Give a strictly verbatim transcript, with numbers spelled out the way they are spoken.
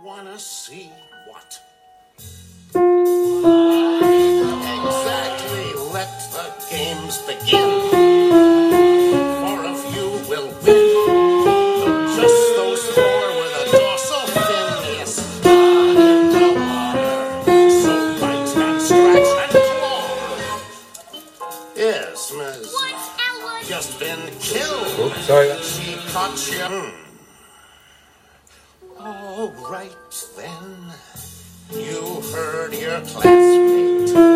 wanna see what? Exactly. Let the games begin. Four of you will win. Just those four with a dorsal fin. Yes, down in the water. So bite and scratch and claw. Yes, Miss. What's Ellen? Just been killed. Oops, sorry. She caught you. All right then. You heard your classmate.